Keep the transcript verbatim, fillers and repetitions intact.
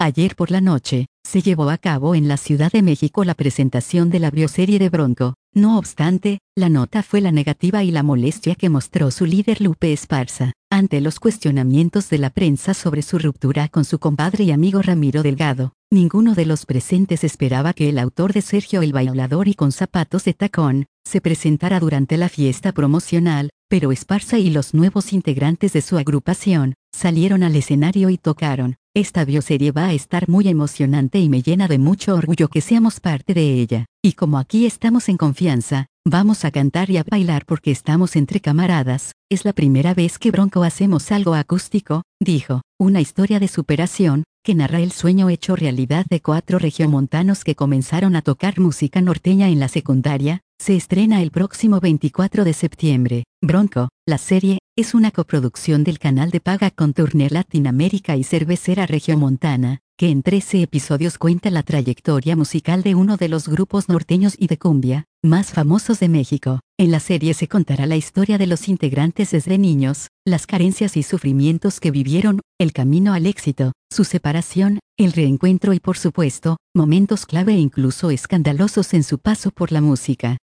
Ayer por la noche, se llevó a cabo en la Ciudad de México la presentación de la bioserie de Bronco. No obstante, la nota fue la negativa y la molestia que mostró su líder Lupe Esparza, ante los cuestionamientos de la prensa sobre su ruptura con su compadre y amigo Ramiro Delgado. Ninguno de los presentes esperaba que el autor de Sergio el Bailador y con zapatos de tacón, se presentara durante la fiesta promocional, pero Esparza y los nuevos integrantes de su agrupación, salieron al escenario y tocaron. Esta bioserie va a estar muy emocionante y me llena de mucho orgullo que seamos parte de ella. Y como aquí estamos en confianza, vamos a cantar y a bailar porque estamos entre camaradas. Es la primera vez que Bronco hacemos algo acústico, dijo. Una historia de superación, que narra el sueño hecho realidad de cuatro regiomontanos que comenzaron a tocar música norteña en la secundaria. Se estrena el próximo veinticuatro de septiembre. Bronco, la serie, es una coproducción del canal de paga con Turner Latinoamérica y Cervecera Regiomontana, que en trece episodios cuenta la trayectoria musical de uno de los grupos norteños y de cumbia más famosos de México. En la serie se contará la historia de los integrantes desde niños, las carencias y sufrimientos que vivieron, el camino al éxito, su separación, el reencuentro y por supuesto, momentos clave e incluso escandalosos en su paso por la música.